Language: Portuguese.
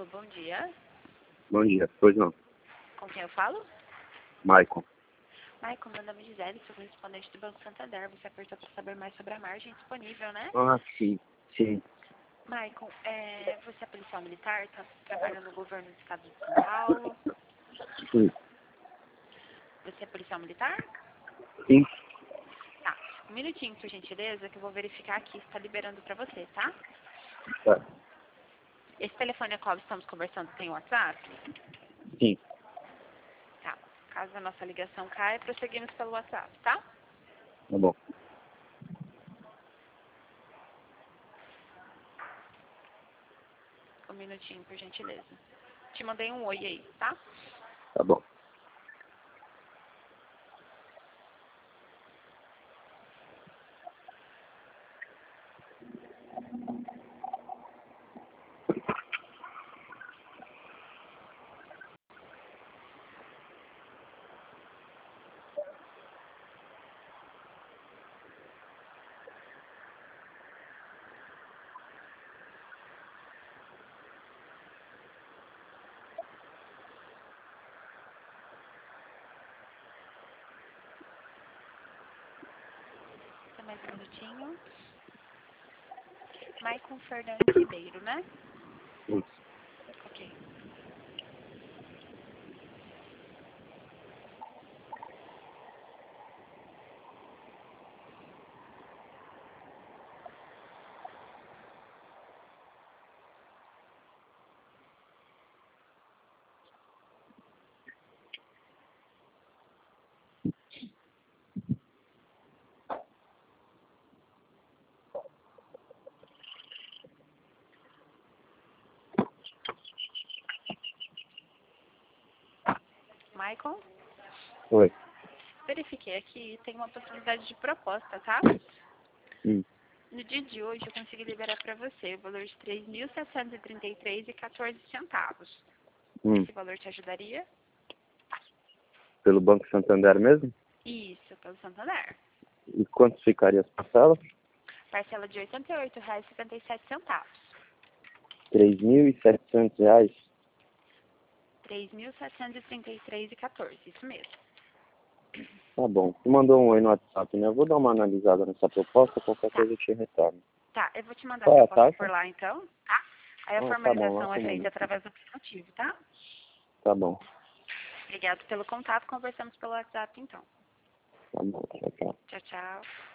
Alô, bom dia. Bom dia. Pois não. Com quem eu falo? Maicon. Maicon, meu nome é Gisele, sou correspondente do Banco Santander. Você apertou para saber mais sobre a margem disponível, né? Ah, sim. Sim. Maicon, você é policial militar? Trabalha no governo do estado de São Paulo? Sim. Você é policial militar? Sim. Tá. Um minutinho, por gentileza, que eu vou verificar aqui se está liberando para você, tá? Tá. Esse telefone a qual estamos conversando tem WhatsApp? Sim. Tá. Caso a nossa ligação caia, prosseguimos pelo WhatsApp, tá? Tá bom. Um minutinho, por gentileza. Te mandei um oi aí, tá? Tá bom. Só mais um minutinho. Maicon Fernandes Ribeiro, né? Isso. Ok. Maicon, Oi. verifiquei aqui, tem uma possibilidade de proposta, tá? No dia de hoje eu consegui liberar para você o valor de R$ 3.733,14. Esse valor te ajudaria? Pelo Banco Santander mesmo? Isso, pelo Santander. E quanto ficaria as parcelas? Parcela de R$ 88,77. R$ 3.700. R$ 3.733,14, isso mesmo. Tá bom. Tu mandou um oi no WhatsApp, né? Eu vou dar uma analisada nessa proposta, qualquer Tá. coisa eu te retorno. Tá, eu vou te mandar a Qual é a proposta taxa? por lá então, tá? Aí a Ah, tá bom, lá formalização é feita comigo. através do aplicativo, tá? Tá bom. Obrigado pelo contato, conversamos pelo WhatsApp então. Tá bom. Tchau, tchau. Tchau, tchau.